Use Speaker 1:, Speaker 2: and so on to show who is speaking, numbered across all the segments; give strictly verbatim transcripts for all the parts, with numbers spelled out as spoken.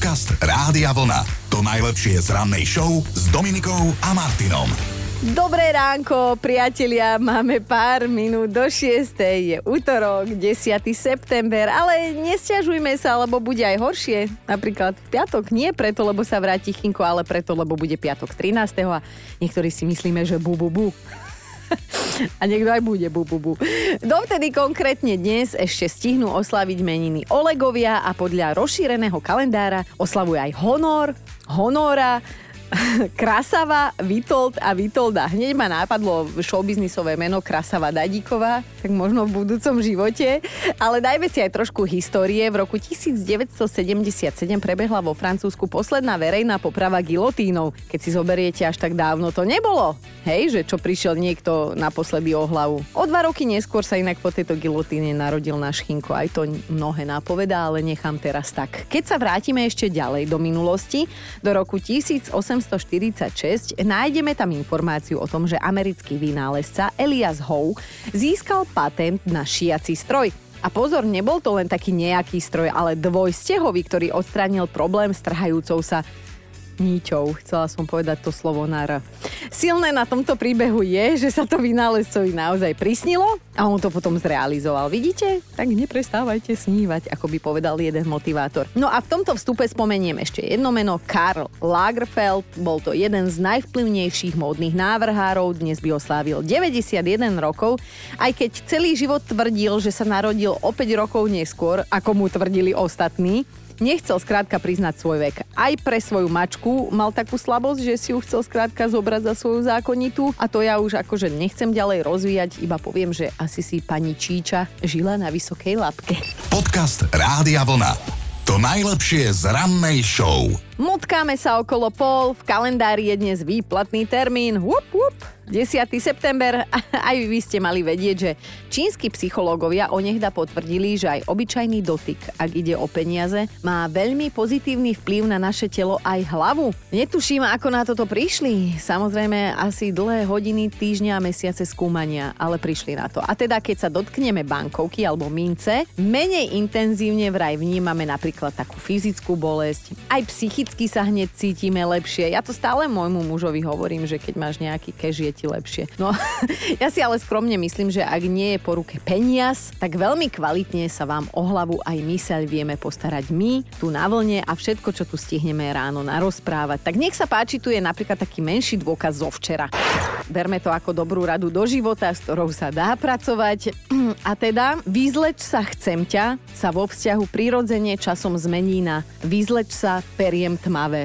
Speaker 1: Podcast Rádia Vlna. To najlepšie z rannej show s Dominikou a Martinom.
Speaker 2: Dobré ránko, priatelia, máme pár minút do šiestej, je útorok, desiateho september, ale nesťažujme sa, lebo bude aj horšie. Napríklad v piatok nie preto, lebo sa vráti Chinko, ale preto, lebo bude piatok trinásteho a niektorí si myslíme, že bu, bu, bu. A niekto aj bude bu, bu, bu. Dovtedy konkrétne dnes ešte stihnú oslaviť meniny Olegovia a podľa rozšíreného kalendára oslavuje aj Honor, Honora, Krasava, Vitold a Vitolda. Hneď ma nápadlo showbiznisové meno Krasava Dadíková, tak možno v budúcom živote. Ale dajme si aj trošku histórie. V roku devätnásťsedemdesiatsedem prebehla vo Francúzsku posledná verejná poprava gilotínou. Keď si zoberiete, až tak dávno to nebolo. Hej, že čo prišiel niekto naposledy o hlavu. O dva roky neskôr sa inak po tejto gilotíne narodil náš Chinko. Aj to mnohé napovedá, ale nechám teraz tak. Keď sa vrátime ešte ďalej do minulosti, do roku tisícosemstoštyridsaťšesť, nájdeme tam informáciu o tom, že americký vynálezca Elias Howe získal patent na šiaci stroj. A pozor, nebol to len taký nejaký stroj, ale dvojstehový, ktorý odstránil problém s trhajúcou sa niťou. Chcela som povedať to slovo na R. Silné na tomto príbehu je, že sa to vynálezcovi naozaj prisnilo a on to potom zrealizoval. Vidíte? Tak neprestávajte snívať, ako by povedal jeden motivátor. No a v tomto vstupe spomeniem ešte jedno meno, Karl Lagerfeld. Bol to jeden z najvplyvnejších módnych návrhárov, dnes by oslávil deväťdesiatjeden rokov, aj keď celý život tvrdil, že sa narodil o päť rokov neskôr, ako mu tvrdili ostatní. Nechcel skrátka priznať svoj vek. Aj pre svoju mačku mal takú slabosť, že si ju chcel skrátka zobrať za svoju zákonitú. A to ja už akože nechcem ďalej rozvíjať, iba poviem, že asi si pani Číča žila na vysokej labke.
Speaker 1: Podcast Rádia Vlna. To najlepšie z rannej show.
Speaker 2: Motkáme sa okolo pol, v kalendári je dnes výplatný termín. Hup, hup. desiateho september, aj vy ste mali vedieť, že čínski psychológovia onehda potvrdili, že aj obyčajný dotyk, ak ide o peniaze, má veľmi pozitívny vplyv na naše telo aj hlavu. Netuším, ako na toto prišli. Samozrejme, asi dlhé hodiny, týždňa a mesiace skúmania, ale prišli na to. A teda, keď sa dotkneme bankovky alebo mince, menej intenzívne vraj vnímame napríklad takú fyzickú bolesť. Aj psychicky sa hneď cítime lepšie. Ja to stále môjmu mužovi hovorím, že keď máš nejaký cash, je ti lepšie. No, ja si ale skromne myslím, že ak nie je po ruke peniaz, tak veľmi kvalitne sa vám o hlavu aj myseľ vieme postarať my, tu na vlne a všetko, čo tu stihneme ráno narozprávať. Tak nech sa páči, tu je napríklad taký menší dôkaz zo včera. Berme to ako dobrú radu do života, s ktorou sa dá pracovať. A teda, vyzleč sa chcem ťa sa vo vzťahu prirodzene časom zmení na vyzleč sa periem tmavé.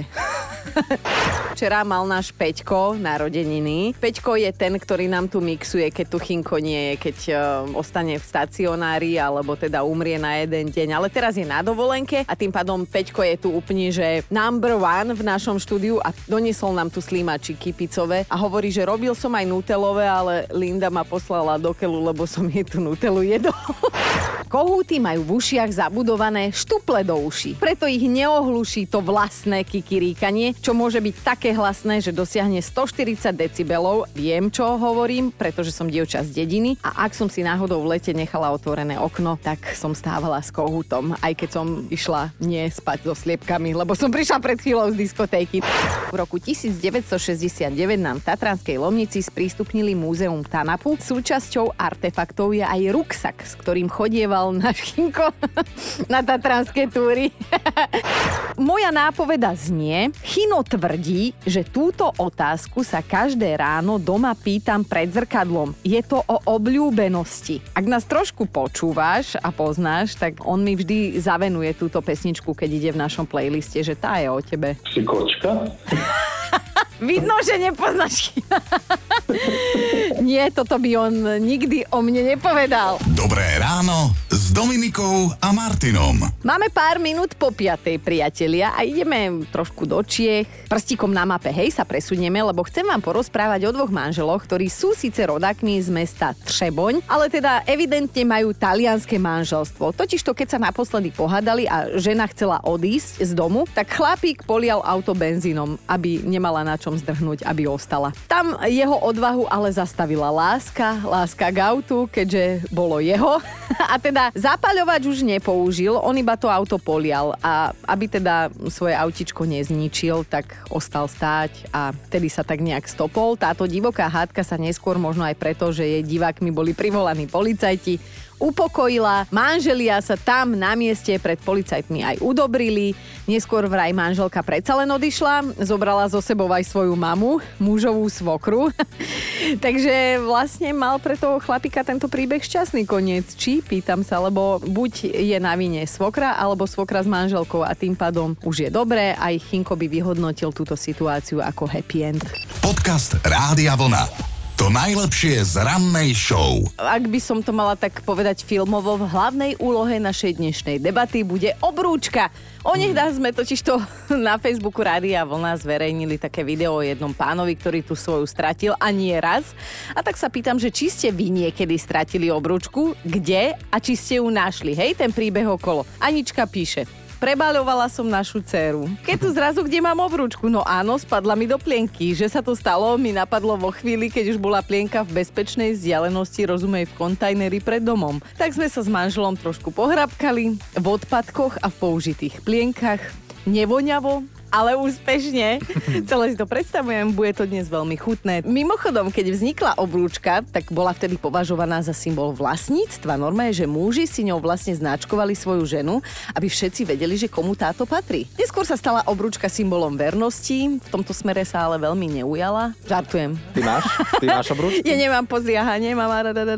Speaker 2: Včera mal náš Peťko narodeniny. Peťko je ten, ktorý nám tu mixuje, keď tu Chinko nie je, keď uh, ostane v stacionári alebo teda umrie na jeden deň. Ale teraz je na dovolenke a tým pádom Peťko je tu úplne, že number one v našom štúdiu a doniesol nám tu slimačiky picové a hovorí, že robil som aj nutelové, ale Linda ma poslala do keľu, lebo som jej tú nutelu jedol. Kohúty majú v ušiach zabudované štuple do uší. Preto ich neohluší to vlastné kikiríkanie, čo môže byť také hlasné, že dosiahne stoštyridsať decibelov. Viem, čo hovorím, pretože som dievča z dediny a ak som si náhodou v lete nechala otvorené okno, tak som stávala s kohútom, aj keď som išla nie spať so sliepkami, lebo som prišla pred chvíľou z diskotéky. V roku devätnásťšesťdesiatdeväť nám v Tatranskej Lomnici sprístupnili múzeum Tanapu. Súčasťou artefaktov je aj ruksak, s ktorým chodieval náš Chinko na tatranské túry. Moja nápoveda znie, Chino tvrdí, že túto otázku sa každé ráno doma pýtam pred zrkadlom. Je to o obľúbenosti. Ak nás trošku počúvaš a poznáš, tak on mi vždy zavenuje túto pesničku, keď ide v našom playliste, že tá je o tebe.
Speaker 3: Si kočka?
Speaker 2: Vidno, že nepoznáš China. Nie, toto by on nikdy o mne nepovedal.
Speaker 1: Dobré ráno s Dominikou a Martinom.
Speaker 2: Máme pár minút po piatej, priatelia, a ideme trošku do Čiech. Prstíkom na mape, hej, sa presunieme, lebo chcem vám porozprávať o dvoch manželoch, ktorí sú síce rodákmi z mesta Třeboň, ale teda evidentne majú talianske manželstvo. Totižto, keď sa naposledy pohádali a žena chcela odísť z domu, tak chlapík polial auto benzínom, aby nemala na čom zdrhnúť, aby ostala. Tam jeho odvahu ale zastavila láska, láska k autu, keďže bolo jeho. A teda Zapaľovač už nepoužil, on iba to auto polial a aby teda svoje autičko nezničil, tak ostal stáť a tedy sa tak nejak stopol. Táto divoká hádka sa neskôr, možno aj preto, že jej divákmi boli privolaní policajti, upokojila. Manželia sa tam na mieste pred policajtmi aj udobrili. Neskôr vraj manželka predsa len odišla, zobrala so sebou aj svoju mamu, mužovú svokru. Takže vlastne mal pre toho chlapika tento príbeh šťastný koniec. Či? Pýtam sa, lebo buď je na vine svokra, alebo svokra s manželkou a tým pádom už je dobré. Aj Chinko by vyhodnotil túto situáciu ako happy end.
Speaker 1: Podcast Rádia Vlna. To najlepšie z rannej show.
Speaker 2: Ak by som to mala tak povedať filmovo, v hlavnej úlohe našej dnešnej debaty bude obrúčka. Onehda sme totižto na Facebooku Rádia Vlna zverejnili také video o jednom pánovi, ktorý tu svoju stratil a nie raz. A tak sa pýtam, že či ste vy niekedy stratili obrúčku, kde a či ste ju našli. Hej, ten príbeh okolo. Anička píše: Prebaľovala som našu dceru. Keď tu zrazu, kde mám obrúčku? No áno, spadla mi do plienky. Že sa to stalo, mi napadlo vo chvíli, keď už bola plienka v bezpečnej vzdialenosti, rozumej v kontajneri pred domom. Tak sme sa s manželom trošku pohrabkali v odpadkoch a v použitých plienkach. Nevoňavo, ale úspešne. Celé si to predstavujem, bude to dnes veľmi chutné. Mimochodom, keď vznikla obrúčka, tak bola vtedy považovaná za symbol vlastníctva. Normálne, že muži si ňou vlastne značkovali svoju ženu, aby všetci vedeli, že komu táto patrí. Neskôr sa stala obrúčka symbolom vernosti. V tomto smere sa ale veľmi neujala. Žartujem.
Speaker 3: Ty máš? Ty máš obrúčku?
Speaker 2: Ja nemám, pozri, aha, nemám.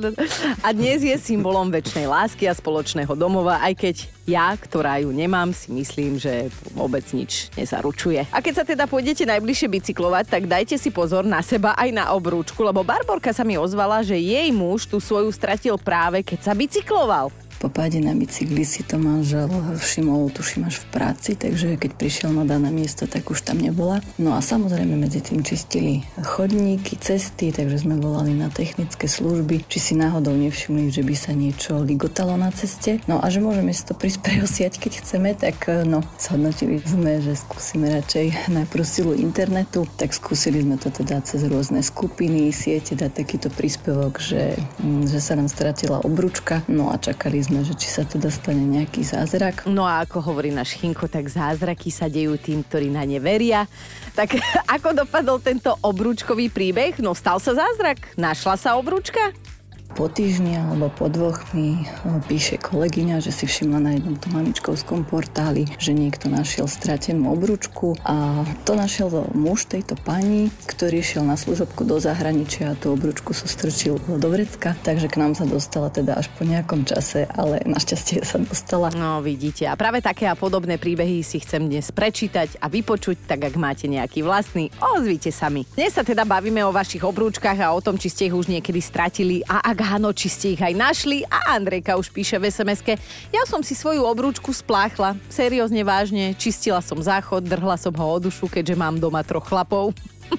Speaker 2: A dnes je symbolom večnej lásky a spoločného domova, aj keď ja, ktorá ju nemám, si myslím, že vôbec nič nezaručuje. A keď sa teda pôjdete najbližšie bicyklovať, tak dajte si pozor na seba aj na obrúčku, lebo Barborka sa mi ozvala, že jej muž tú svoju stratil práve keď sa bicykloval.
Speaker 4: Po páde na bicykli si to manžel všimol, tuším, až v práci, takže keď prišiel na dané miesto, tak už tam nebola. No a samozrejme medzi tým čistili chodníky, cesty, takže sme volali na technické služby, či si náhodou nevšimli, že by sa niečo ligotalo na ceste. No a že môžeme si to prísť preosiať, keď chceme, tak no, zhodnotili sme, že skúsime radšej najprv silu internetu, tak skúsili sme to teda cez rôzne skupiny, siete dať takýto príspevok, že, že sa nám stratila obrúčka, no a čakali sme, že či sa teda stane nejaký zázrak.
Speaker 2: No a ako hovorí náš Chinko, tak zázraky sa dejú tým, ktorí na ne veria. Tak ako dopadol tento obrúčkový príbeh? No stal sa zázrak? Našla sa obrúčka?
Speaker 4: Po týždni alebo po dvoch mi píše kolegyňa, že si všimla na jednom tom mamičkovskom portáli, že niekto našiel stratenú obrúčku a to našiel muž tejto pani, ktorý šiel na služobku do zahraničia a tú obrúčku sostrčil do vrecka, takže k nám sa dostala teda až po nejakom čase, ale našťastie sa dostala.
Speaker 2: No vidíte, a práve také a podobné príbehy si chcem dnes prečítať a vypočuť, tak ak máte nejaký vlastný, ozvite sa mi. Dnes sa teda bavíme o vašich obrúčkach a o tom, či ste ich už niekedy stratili a ak áno, či ste ich aj našli. A Andrejka už píše v es em eske: ja som si svoju obrúčku spláchla. Seriózne, vážne, čistila som záchod, drhla som ho o dušu, keďže mám doma troch chlapov.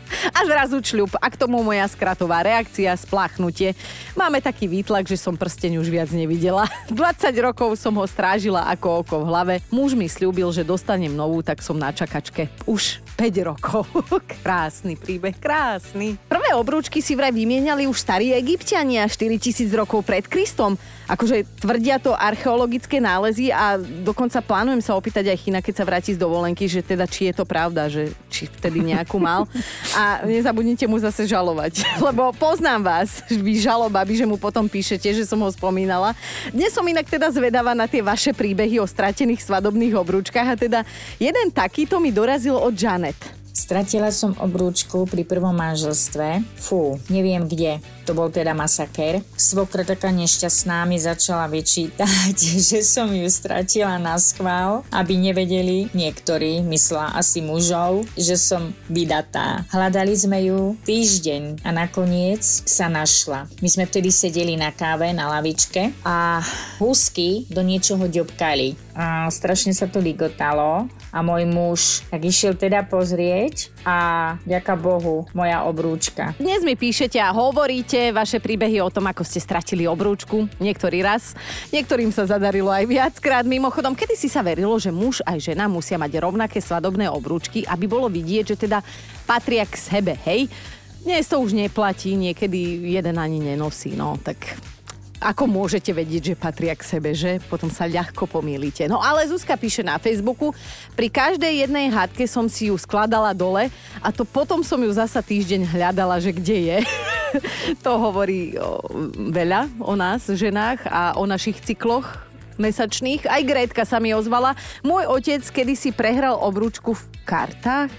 Speaker 2: A zrazu čľup. A k tomu moja skratová reakcia, spláchnutie. Máme taký výtlak, že som prsteň už viac nevidela. dvadsať rokov som ho strážila ako oko v hlave. Muž mi sľúbil, že dostanem novú, tak som na čakačke. Už päť rokov. Krásny príbeh, krásny. Prvé obrúčky si vraj vymieniali už starí Egypťania štyritisíc rokov pred Kristom. Akože tvrdia to archeologické nálezy a dokonca plánujem sa opýtať aj China, keď sa vráti z dovolenky, že teda či je to pravda, že či vtedy nejakú mal. A nezabudnite mu zase žalovať, lebo poznám vás, vy žalobaby, že mu potom píšete, že som ho spomínala. Dnes som inak teda zvedavá na tie vaše príbehy o stratených svadobných obrúčkach a teda jeden takýto mi dorazil od Janet.
Speaker 5: Stratila som obrúčku pri prvom manželstve. Fú, neviem kde. To bol teda masaker. Svokra taká nešťastná mi začala vyčítať, že som ju stratila naschvál, aby nevedeli niektorí, myslela asi mužov, že som vydatá. Hľadali sme ju týždeň a nakoniec sa našla. My sme vtedy sedeli na káve na lavičke a husky do niečoho ďobkali. A strašne sa to ligotalo a môj muž tak išiel teda pozrieť a vďaka Bohu moja obrúčka.
Speaker 2: Dnes mi píšete a hovoríte vaše príbehy o tom, ako ste stratili obrúčku. Niektorý raz, niektorým sa zadarilo aj viackrát. Mimochodom, kedysi sa verilo, že muž aj žena musia mať rovnaké svadobné obrúčky, aby bolo vidieť, že teda patria k sebe, hej? Dnes to už neplatí, niekedy jeden ani nenosí, no tak Ako môžete vedieť, že patria k sebe, že? Potom sa ľahko pomýlite. No ale Zuzka píše na Facebooku, pri každej jednej hádke som si ju skladala dole a to potom som ju zasa týždeň hľadala, že kde je. To hovorí o, veľa o nás, ženách a o našich cykloch mesačných. Aj Grétka sa mi ozvala. Môj otec kedysi prehral obrúčku v kartách.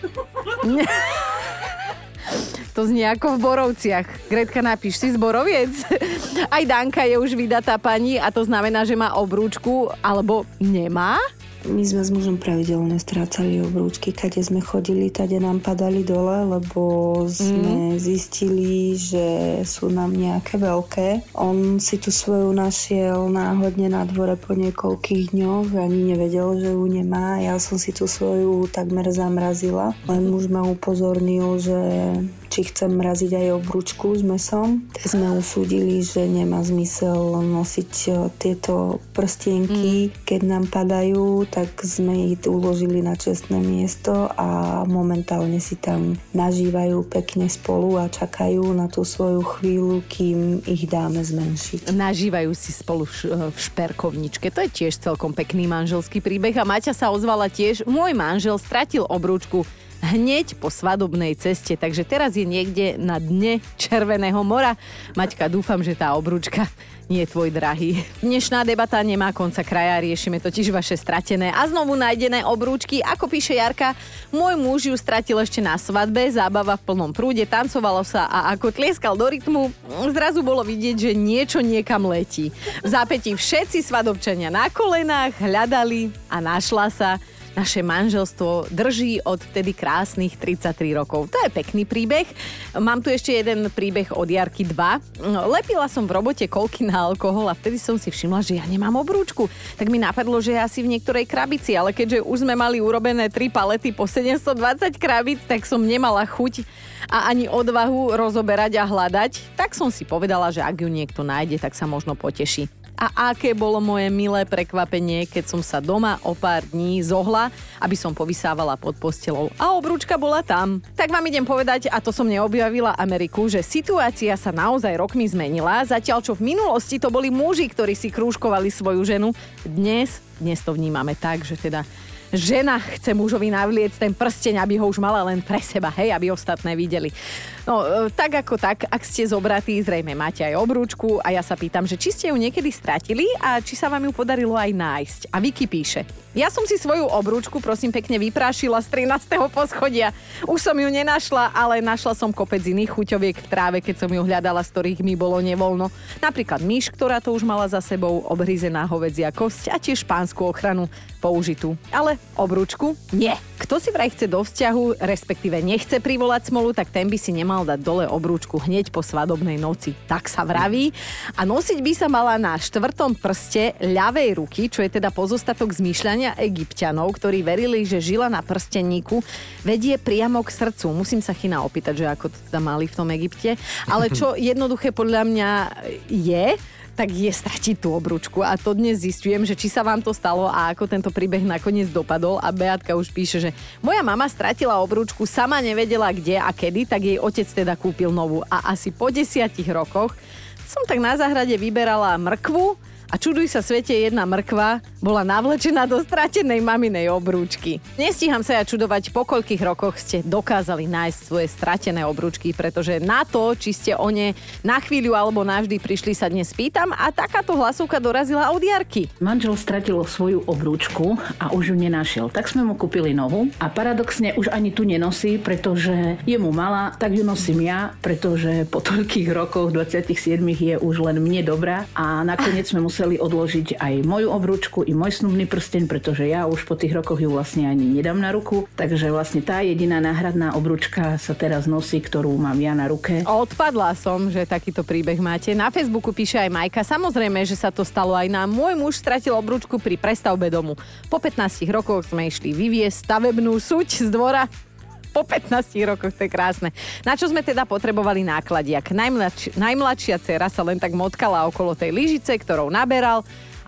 Speaker 2: To znie ako v Borovciach. Grétka, napíš, si z Boroviec? Aj Danka je už vydatá pani a to znamená, že má obrúčku alebo nemá?
Speaker 3: My sme s mužom pravidelne strácali obrúčky, kade sme chodili, tade nám padali dole, lebo sme mm. zistili, že sú nám nejaké veľké. On si tu svoju našiel náhodne na dvore po niekoľkých dňoch, ani nevedel, že ju nemá. Ja som si tu svoju takmer zamrazila. Len muž ma upozornil, že či chcem mraziť aj obrúčku s mesom. Tak sme usúdili, že nemá zmysel nosiť tieto prstienky, mm. keď nám padajú, tak sme ich uložili na čestné miesto a momentálne si tam nažívajú pekne spolu a čakajú na tú svoju chvíľu, kým ich dáme zmenšiť.
Speaker 2: Nažívajú si spolu v šperkovničke. To je tiež celkom pekný manželský príbeh a Maťa sa ozvala tiež. Môj manžel stratil obrúčku hneď po svadobnej ceste, takže teraz je niekde na dne Červeného mora. Maťka, dúfam, že tá obrúčka nie je tvoj drahý. Dnešná debata nemá konca kraja, riešime totiž vaše stratené a znovu nájdené obrúčky. Ako píše Jarka, môj muž ju stratil ešte na svadbe, zábava v plnom prúde, tancovalo sa a ako tlieskal do rytmu, zrazu bolo vidieť, že niečo niekam letí. V zápätí všetci svadobčania na kolenách hľadali a našla sa. Naše manželstvo drží od vtedy krásnych tridsaťtri rokov. To je pekný príbeh. Mám tu ešte jeden príbeh od Jarky dva. Lepila som v robote kolky na alkohol a vtedy som si všimla, že ja nemám obrúčku. Tak mi napadlo, že je asi v niektorej krabici, ale keďže už sme mali urobené tri palety po sedemstodvadsať krabíc, tak som nemala chuť a ani odvahu rozoberať a hľadať. Tak som si povedala, že ak ju niekto nájde, tak sa možno poteší. A aké bolo moje milé prekvapenie, keď som sa doma o pár dní zohla, aby som povysávala pod postelou. A obrúčka bola tam. Tak vám idem povedať, a to som neobjavila Ameriku, že situácia sa naozaj rokmi zmenila, zatiaľ čo v minulosti to boli muži, ktorí si krúžkovali svoju ženu. Dnes, dnes to vnímame tak, že teda žena chce mužovi navliec ten prsteň, aby ho už mala len pre seba, hej, aby ostatné videli. No, tak ako tak, ak ste zobratí, zrejme máte aj obrúčku a ja sa pýtam, že či ste ju niekedy stratili a či sa vám ju podarilo aj nájsť. A Vicky píše, ja som si svoju obrúčku, prosím pekne, vyprášila z trinásteho poschodia. Už som ju nenašla, ale našla som kopec iných chuťoviek v tráve, keď som ju hľadala, z ktorých mi bolo nevoľno. Napríklad myš, ktorá to už mala za sebou, obhryzená hovedzia kosť a tiež pánsku ochranu použitú. Ale obrúčku? Nie. Kto si vraj chce do vzťahu, respektíve nechce privolať smolu, tak ten by si nemal dať dole obrúčku hneď po svadobnej noci. Tak sa vraví. A nosiť by sa mala na štvrtom prste ľavej ruky, čo je teda pozostatok zmýšľania Egypťanov, ktorí verili, že žila na prstenníku vedie priamo k srdcu. Musím sa Chyna opýtať, že ako to teda mali v tom Egypte. Ale čo jednoduché podľa mňa je, tak je stratiť tú obrúčku. A to dnes zistujem, že či sa vám to stalo a ako tento príbeh nakoniec dopadol. A Beatka už píše, že moja mama stratila obrúčku, sama nevedela kde a kedy, tak jej otec teda kúpil novú. A asi po desiatich rokoch som tak na záhrade vyberala mrkvu a čuduj sa svete, jedna mrkva bola navlečená do stratenej maminej obrúčky. Nestíham sa ja čudovať, po koľkých rokoch ste dokázali nájsť svoje stratené obrúčky, pretože na to, či ste o ne na chvíľu alebo navždy prišli, sa dnes pýtam a takáto hlasovka dorazila od Jarky.
Speaker 6: Manžel stratil svoju obrúčku a už ju nenašiel, tak sme mu kúpili novú a paradoxne už ani tu nenosí, pretože je mu malá, tak ju nosím ja, pretože po toľkých rokoch, dvadsiatich siedmich je už len mne dobrá a nakoniec sme museli museli odložiť aj moju obrúčku i môj snubný prsteň, pretože ja už po tých rokoch ju vlastne ani nedám na ruku. Takže vlastne tá jediná náhradná obrúčka sa teraz nosí, ktorú mám ja na ruke.
Speaker 2: Odpadla som, že takýto príbeh máte. Na Facebooku píše aj Majka. Samozrejme, že sa to stalo aj nám. Môj muž stratil obrúčku pri prestavbe domu. Po pätnástich rokoch sme išli vyviesť stavebnú suť z dvora. Po pätnástich rokoch, to je krásne. Na čo sme teda potrebovali nákladiak? Najmladši, najmladšia dcera sa len tak motkala okolo tej lyžice, ktorou naberal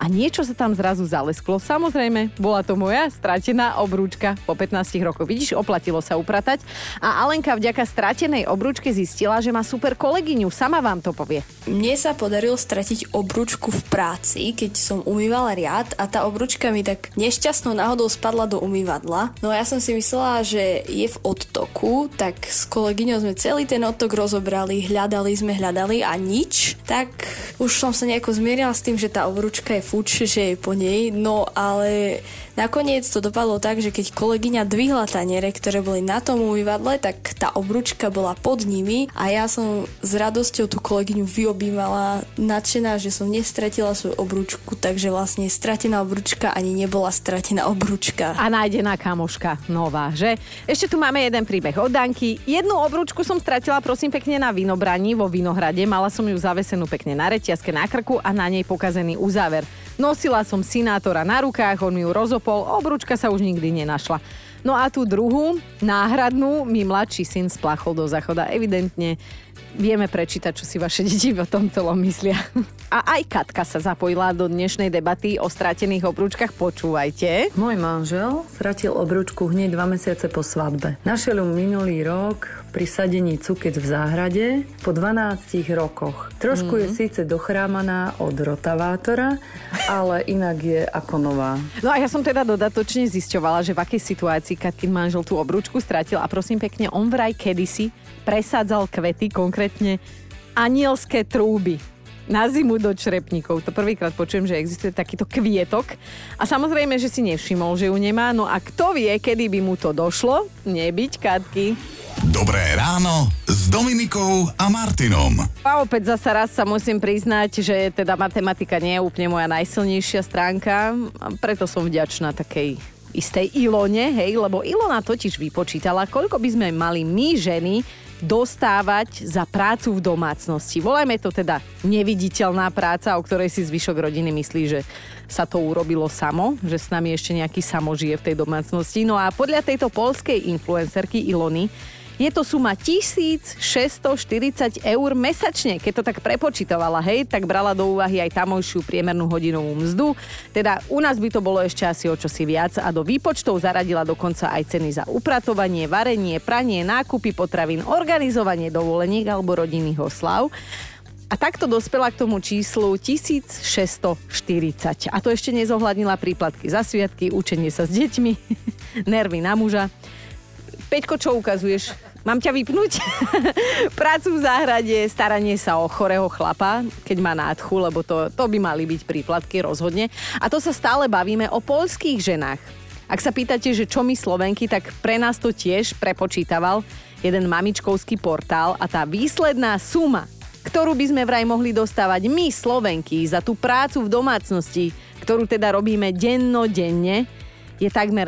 Speaker 2: a niečo sa tam zrazu zalesklo. Samozrejme, bola to moja stratená obrúčka po pätnástich rokoch. Vidíš, oplatilo sa upratať. A Alenka vďaka stratenej obrúčke zistila, že má super kolegyňu. Sama vám to povie.
Speaker 7: Mne sa podarilo stratiť obrúčku v práci, keď som umývala riad a tá obrúčka mi tak nešťastnou náhodou spadla do umývadla. No a ja som si myslela, že je v odtoku, tak s kolegyňou sme celý ten odtok rozobrali, hľadali sme, hľadali a nič. Tak už som sa nejako zmierila s tým, že tá obrúčka je fuč, že je po nej. No ale nakoniec to dopadlo tak, že keď kolegyňa dvihla taniere, ktoré boli na tom umývadle, tak tá obrúčka bola pod nimi a ja som s radosťou tú kolegyňu vyobímala, nadšená, že som nestratila svoju obrúčku, takže vlastne stratená obrúčka ani nebola stratená obrúčka.
Speaker 2: A nájdená kamoška nová, že? Ešte tu máme jeden príbeh od Danky. Jednu obrúčku som stratila, prosím pekne, na vinobraní vo Vinohrade. Mala som ju zavesenú pekne na reťazke na krku a na nej pokazený uzáver. Nosila som sinátora na rukách, on mi ju rozopol, obrúčka sa už nikdy nenašla. No a tú druhú, náhradnú, mi mladší syn splachol do záchoda. Evidentne vieme prečítať, čo si vaše deti o tom celom myslia. A aj Katka sa zapojila do dnešnej debaty o stratených obrúčkach. Počúvajte.
Speaker 4: Môj manžel stratil obrúčku hneď dva mesiace po svadbe. Našiel ju minulý rok pri sadení cukec v záhrade po dvanástich rokoch. Trošku mm. je síce dochrámaná od rotavátora, ale inak je ako nová.
Speaker 2: No a ja som teda dodatočne zisťovala, že v akej situácii Katkin manžel tú obrúčku stratil a prosím pekne, on vraj kedysi presádzal kvety, konkrétne anielské trúby na zimu do črepníkov. To prvýkrát počujem, že existuje takýto kvietok. A samozrejme, že si nevšimol, že ju nemá. No a kto vie, kedy by mu to došlo? Nebyť, Katky.
Speaker 1: Dobré ráno s Dominikou a Martinom.
Speaker 2: A opäť zasa raz sa musím priznať, že teda matematika nie je úplne moja najsilnejšia stránka. A preto som vďačná takej istej Ilone, hej, lebo Ilona totiž vypočítala, koľko by sme mali my ženy dostávať za prácu v domácnosti. Volajme to teda neviditeľná práca, o ktorej si zvyšok rodiny myslí, že sa to urobilo samo, že s nami ešte nejaký samo žije v tej domácnosti. No a podľa tejto poľskej influencerky Ilony je to suma tisícšesťstoštyridsať eur mesačne. Keď to tak prepočítovala, hej, tak brala do úvahy aj tamojšiu priemernú hodinovú mzdu. Teda u nás by to bolo ešte asi o čosi viac a do výpočtov zaradila dokonca aj ceny za upratovanie, varenie, pranie, nákupy potravín, organizovanie dovoleniek alebo rodinných oslav. A takto dospela k tomu číslu tisícšesťstoštyridsať. A to ešte nezohľadnila príplatky za sviatky, učenie sa s deťmi, nervy na muža. Peťko, čo ukazuješ? Mám ťa vypnúť? Prácu v záhrade, staranie sa o chorého chlapa, keď má nádchu, lebo to, to by mali byť príplatky rozhodne. A to sa stále bavíme o poľských ženách. Ak sa pýtate, že čo my Slovenky, tak pre nás to tiež prepočítaval jeden mamičkovský portál a tá výsledná suma, ktorú by sme vraj mohli dostávať my Slovenky za tú prácu v domácnosti, ktorú teda robíme dennodenne, je takmer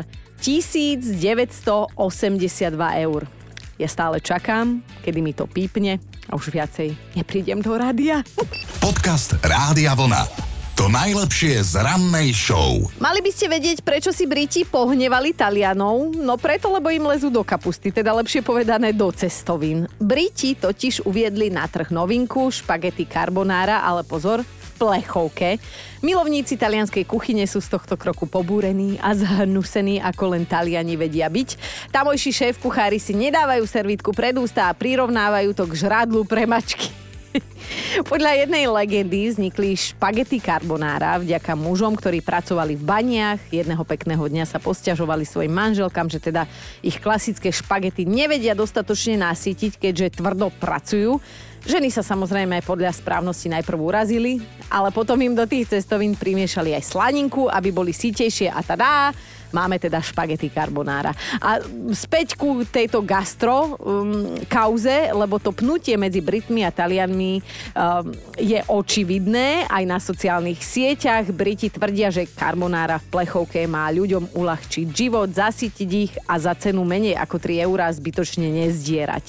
Speaker 2: tisícdeväťstoosemdesiatdva eur. Ja stále čakám, kedy mi to pípne a už viacej neprídem do rádia.
Speaker 1: Podcast Rádia Vlna. To najlepšie z rannej show.
Speaker 2: Mali by ste vedieť, prečo si Briti pohnevali Talianov? No preto, lebo im lezú do kapusty, teda lepšie povedané do cestovín. Briti totiž uviedli na trh novinku špagety carbonara, ale pozor, plechovke. Milovníci talianskej kuchyne sú z tohto kroku pobúrení a zhnusení, ako len Taliani vedia byť. Tamojší šéf-kuchári si nedávajú servítku pred ústa a prirovnávajú to k žradlu pre mačky. Podľa jednej legendy vznikli špagety carbonara vďaka mužom, ktorí pracovali v baniach. Jedného pekného dňa sa posťažovali svojim manželkám, že teda ich klasické špagety nevedia dostatočne nasytiť, keďže tvrdo pracujú. Ženy sa samozrejme podľa správnosti najprv urazili, ale potom im do tých cestovín primiešali aj slaninku, aby boli sítejšie a tadá, máme teda špagety carbonara. A späť ku tejto gastro um, kauze, lebo to pnutie medzi Britmi a Talianmi um, je očividné aj na sociálnych sieťach. Briti tvrdia, že carbonara v plechovke má ľuďom uľahčiť život, zasytiť ich a za cenu menej ako tri eurá zbytočne nezdierať.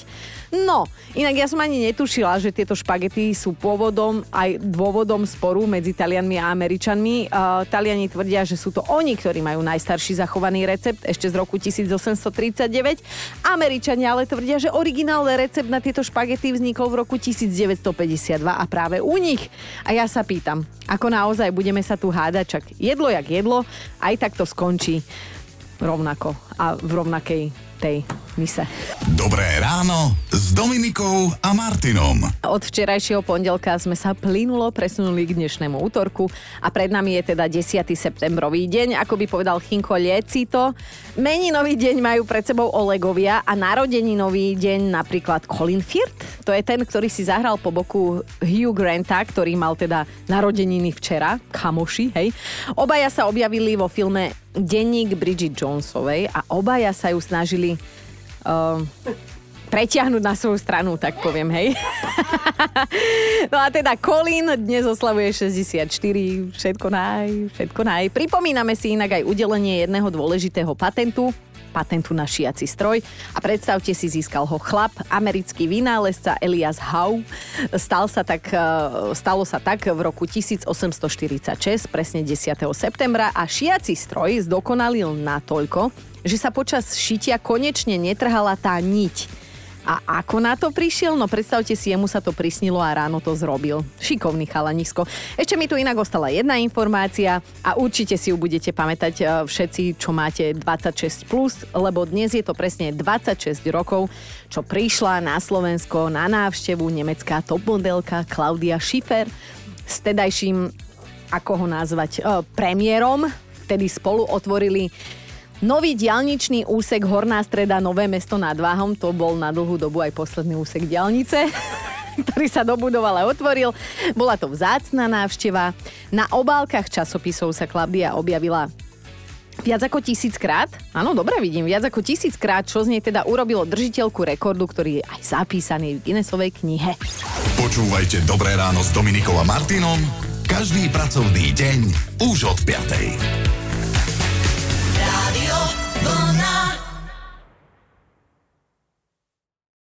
Speaker 2: No, inak ja som ani netušila, že tieto špagety sú pôvodom aj dôvodom sporu medzi Talianmi a Američanmi. Uh, Taliani tvrdia, že sú to oni, ktorí majú najstarší zachovaný recept ešte z roku tisícosemstotridsaťdeväť. Američania ale tvrdia, že originálny recept na tieto špagety vznikol v roku devätnásťstopäťdesiatdva a práve u nich. A ja sa pýtam, ako naozaj budeme sa tu hádať, čak jedlo jak jedlo, aj tak to skončí rovnako a v rovnakej tej mise.
Speaker 1: Dobré ráno s Dominikou a Martinom.
Speaker 2: Od včerajšieho pondelka sme sa plynulo presunuli k dnešnému útorku a pred nami je teda desiaty septembrový deň. Ako by povedal Chinko Liecito, meninový deň majú pred sebou Olegovia a narodeninový deň napríklad Colin Firth. To je ten, ktorý si zahral po boku Hugh Granta, ktorý mal teda narodeniny včera. Kamoši, hej. Obaja sa objavili vo filme Denník Bridget Jonesovej a obaja sa ju snažili uh, pretiahnuť na svoju stranu, tak poviem, hej. No a teda Colin dnes oslavuje šesťdesiatštyri, všetko naj, všetko naj. Pripomíname si inak aj udelenie jedného dôležitého patentu, patentu na šiaci stroj. A predstavte si, získal ho chlap, americký vynálezca Elias Howe. Stal sa tak, stalo sa tak v roku tisícosemstoštyridsaťšesť, presne desiateho septembra a šiaci stroj zdokonalil natoľko, že sa počas šitia konečne netrhala tá niť. A ako na to prišiel? No predstavte si, jemu sa to prisnilo a ráno to zrobil. Šikovný chalanisko. Ešte mi tu inak ostala jedna informácia a určite si ju budete pamätať všetci, čo máte dvadsaťšesť plus, lebo dnes je to presne dvadsaťšesť rokov, čo prišla na Slovensko na návštevu nemecká topmodelka Claudia Schiffer s tedajším, ako ho nazvať, premiérom. Vtedy spolu otvorili nový diaľničný úsek Horná Streda Nové Mesto nad Váhom, to bol na dlhú dobu aj posledný úsek diaľnice, ktorý sa dobudoval a otvoril. Bola to vzácna návšteva. Na obálkach časopisov sa Klaudia objavila viac ako tisíckrát. Áno, dobre vidím, viac ako tisíckrát, čo z nej teda urobilo držiteľku rekordu, ktorý je aj zapísaný v Guinnessovej knihe.
Speaker 1: Počúvajte Dobré ráno s Dominikou a Martinom každý pracovný deň už od piatej.